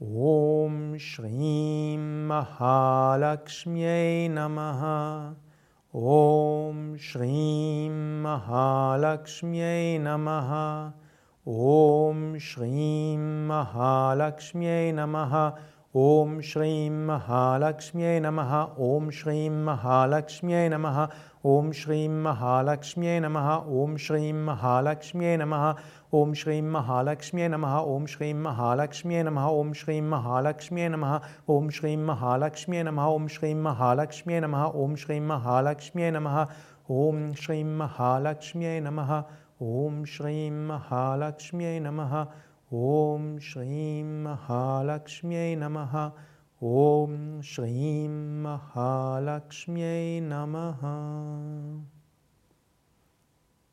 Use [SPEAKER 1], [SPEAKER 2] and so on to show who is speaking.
[SPEAKER 1] Om Shrim Mahalakshmyai Namaha. Om Shrim Mahalakshmyai Namaha. Om Shrim Mahalakshmyai Namaha. Om Shrim Mahalakshmyai Namaha. Om Shrim Mahalakshmyai Namaha. Om Shrim Mahalakshmyai Namaha. Om Shrim Mahalakshmyai Namaha. Om Shrim Mahalakshmyai Namaha. Om Shrim Mahalakshmyai Namaha. Om Shrim Mahalakshmyai Namaha. Om Shrim Mahalakshmyai Namaha. Om Shrim Mahalakshmyai Namaha. Om Shrim Mahalakshmyai Namaha. Om Shrim Mahalakshmyai Namaha. Om Shrim Mahalakshmyai Namaha. Om Shrim Mahalakshmyai Namaha. Om Shrim Mahalakshmyai Namaha.